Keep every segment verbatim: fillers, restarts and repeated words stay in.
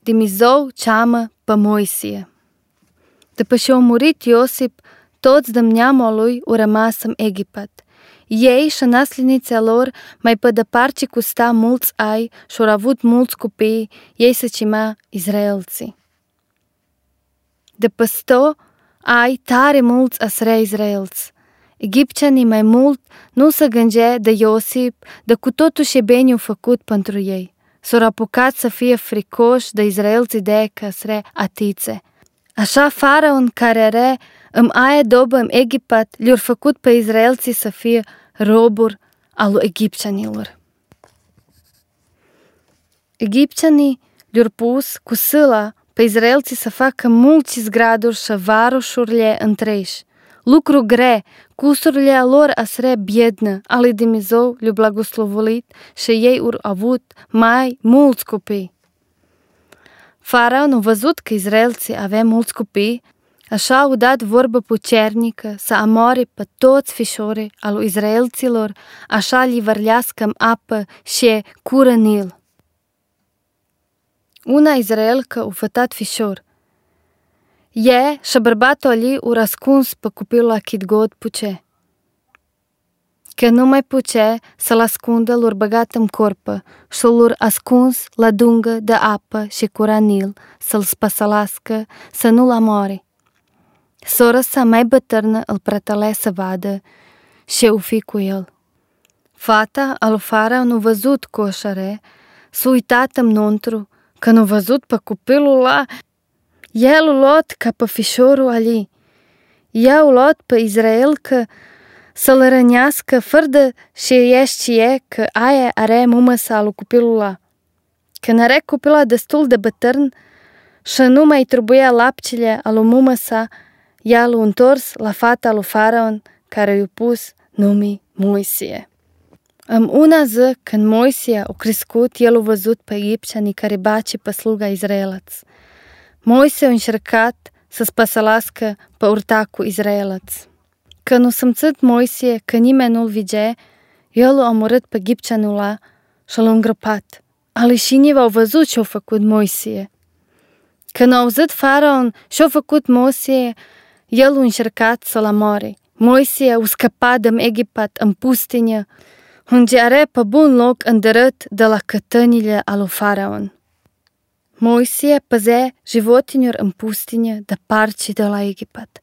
Dumnezeu ceamă pe Moisie. După ce a murit Iosip, toți de neamul lui au rămas în Egipat. Ei și naslinița lor, mai pe departe cu sta mulți ai și au avut mulți copii, ei se cima Izraelții. După sto ai tare mulți asrea Izraelți. Egiptenii mai mult nu se gândea de Iosip, de cu totul ce bine au făcut pentru ei. S-au apucat să fie fricoși de Izraelții de că asrea atițe. Așa faraon care era în aia dobă în Egipat le-au făcut pe Izraelții să fie roburi al lui egiptenilor. Egiptenii le-au pus cu sâla pe Izraelții să facă mulți zgraduri și varușurile întreși. Lucru gre, cusurile lor asrea biednă, ale Dumnezeu le-au blagoslovulit și ei au avut mai mulți copii. Faraon a văzut că Izraelții avea mulți copii, așa au dat vorbă puternică să amoare pe toți fișorii al lui Izraelților, așa li vărlească apă și cură Nil. Una Izraelcă a fătat fișor. Ea și bărbatul ei au răscuns pe copilul la cât god puce. Că nu mai puce să-l ascundă, l-au băgat în corpă și l-au ascuns la dungă de apă și cura Nil, să-l spăsălască, să nu-l amoare. Sora sa mai bătărnă îl prătălea să vadă și o fi cu el. Fata al Faraon a văzut coșare, s-a uitat înăuntru, când a văzut pe copilul ăla, el a luat ca pe fișorul ali. Ea a luat pe Israel că să-l rănească fără de și știe că aia are mumăsa lui copilul ăla. Când are copilul destul de bătărn și nu mai trebuia lapcile al lui mumăsa, ea l-a întors la fata lui Faraon, care i-a pus numii Moisie. În una zi, când Moisie a crescut, el a văzut pe egiptenii care bace pe sluga Izraelați. Moisie a încercat să spăsălască pe urtacul Izraelați. Când a simțit Moisie că nimeni nu-l videa, el a omorât pe egiptenul ăla și l-a îngropat. Aleșinii au văzut ce-a făcut Moisie. Când a auzit Faraon ce-a făcut Moisie, el a încercat să-l omoare. Moisie a scăpat din Egipat în pustină, unde are pe bun loc îndărât de la cătănile al lui Faraon. Moisie păzea životinilor în pustină departe de la Egipat.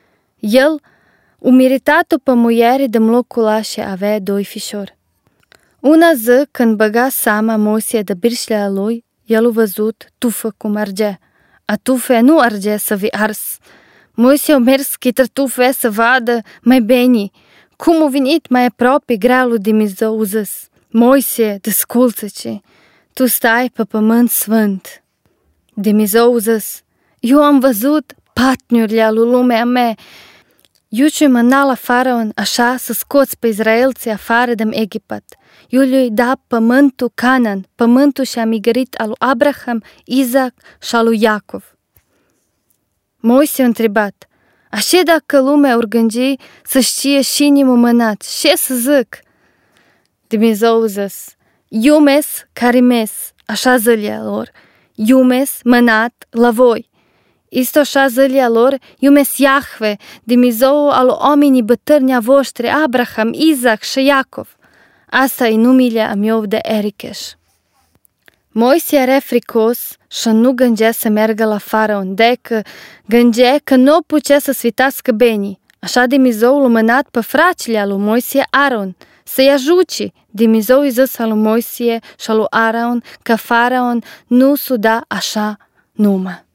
El a meritat-o pe muiere de locul ăla și avea doi fișori. Una zi, când băga seama Moisie de birșlea lui, el a văzut tufă cum argea. A tufea nu argea să vi ars. Moisie a mers către tufea să vadă mai bine. Cum a venit mai aproape grealul de Dumnezeu, a zis: Moisie, desculță-te, tu stai pe pământ sfânt. Dumnezeu a zis: eu am văzut patniurile lui lumea mea. Eu ce mâna la Faraon așa să scoți pe Izraelții afară din Egipat. Eu le-i da pământul Canaan, pământul și-a migărit al lui Abraham, Isaac și al lui Iacov. Moise a întrebat: așa dacă lumea or gândi să știe cine m-a mânat, ce să zic? Dumnezeu a zis: eu mes care mes, așa zilea lor, eu mes mânat la voi. Isto așa zilea lor, eu mes Iahve, Dumnezeu al oamenii bătărni a voștri, Abraham, Isaac și Iacov. Asta e numele a meu de Ericheș. Moise era fricos și nu gândea să meargă la Faraon, decă gândea că nu putea să sfitească bine. Așa Dumnezeu l-a mânat pe fratele lui Moise, Aron, să-i ajute. Dumnezeu i-a zis lui Moise și lui Aron că Faraon nu s-o da așa numai.